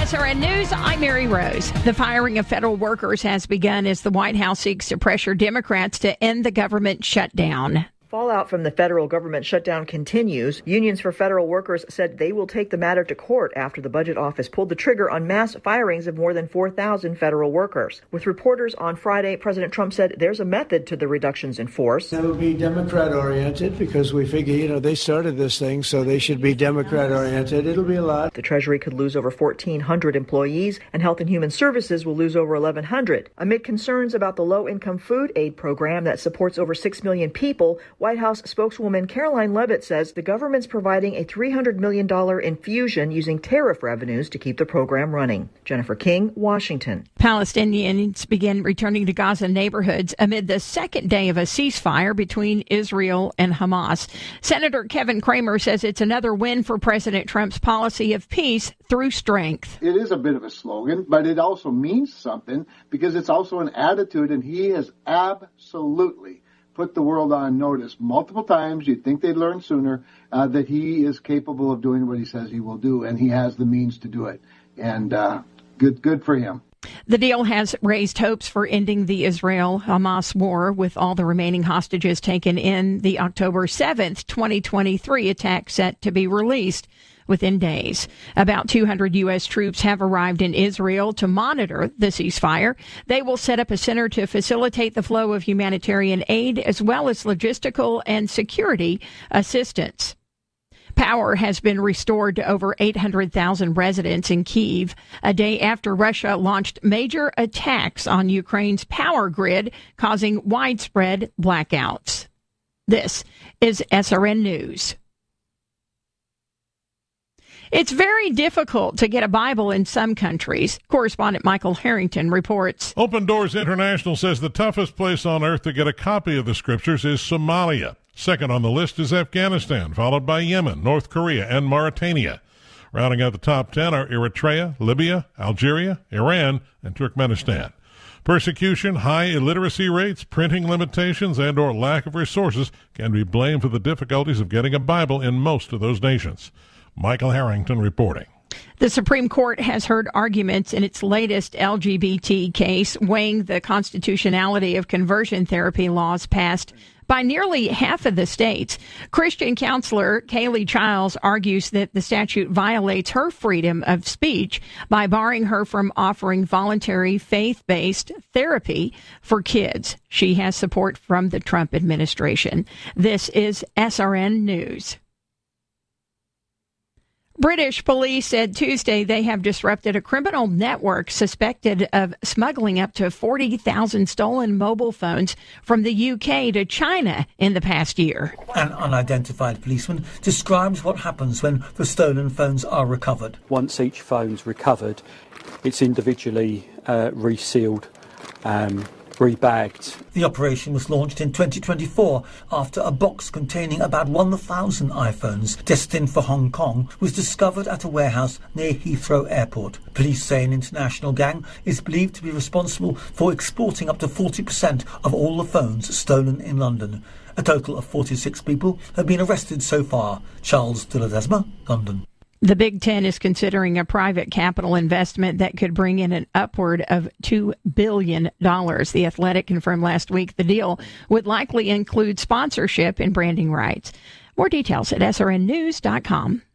SRN News, I'm Mary Rose. The firing of federal workers has begun as the White House seeks to pressure Democrats to end the government shutdown. Fallout from the federal government shutdown continues. Unions for federal workers said they will take the matter to court after the budget office pulled the trigger on mass firings of more than 4,000 federal workers. With reporters on Friday, President Trump said there's a method to the reductions in force. It will be Democrat-oriented because we figure, they started this thing, so they should be Democrat-oriented. It'll be a lot. The Treasury could lose over 1,400 employees, and Health and Human Services will lose over 1,100. Amid concerns about the low-income food aid program that supports over 6 million people, White House spokeswoman Caroline Leavitt says the government's providing a $300 million infusion using tariff revenues to keep the program running. Jennifer King, Washington. Palestinians begin returning to Gaza neighborhoods amid the second day of a ceasefire between Israel and Hamas. Senator Kevin Cramer says it's another win for President Trump's policy of peace through strength. It is a bit of a slogan, but it also means something because it's also an attitude, and he has absolutely put the world on notice multiple times. You'd think they'd learn sooner that he is capable of doing what he says he will do, and he has the means to do it. And good for him. The deal has raised hopes for ending the Israel-Hamas war, with all the remaining hostages taken in the October 7th, 2023 attack set to be released within days. About 200 U.S. troops have arrived in Israel to monitor the ceasefire. They will set up a center to facilitate the flow of humanitarian aid as well as logistical and security assistance. Power has been restored to over 800,000 residents in Kyiv a day after Russia launched major attacks on Ukraine's power grid, causing widespread blackouts. This is SRN News. It's very difficult to get a Bible in some countries. Correspondent Michael Harrington reports. Open Doors International says the toughest place on earth to get a copy of the scriptures is Somalia. Second on the list is Afghanistan, followed by Yemen, North Korea, and Mauritania. Rounding out the top 10 are Eritrea, Libya, Algeria, Iran, and Turkmenistan. Persecution, high illiteracy rates, printing limitations, and or lack of resources can be blamed for the difficulties of getting a Bible in most of those nations. Michael Harrington reporting. The Supreme Court has heard arguments in its latest LGBT case weighing the constitutionality of conversion therapy laws passed by nearly half of the states. Christian counselor Kaylee Childs argues that the statute violates her freedom of speech by barring her from offering voluntary faith-based therapy for kids. She has support from the Trump administration. This is SRN News. British police said Tuesday they have disrupted a criminal network suspected of smuggling up to 40,000 stolen mobile phones from the UK to China in the past year. An unidentified policeman describes what happens when the stolen phones are recovered. Once each phone's recovered, it's individually resealed, rebagged. The operation was launched in 2024 after a box containing about 1,000 iPhones destined for Hong Kong was discovered at a warehouse near Heathrow Airport. Police say an international gang is believed to be responsible for exporting up to 40% of all the phones stolen in London. A total of 46 people have been arrested so far. Charles de Ledesma, London. The Big Ten is considering a private capital investment that could bring in an upward of $2 billion. The Athletic confirmed last week the deal would likely include sponsorship and branding rights. More details at srnnews.com.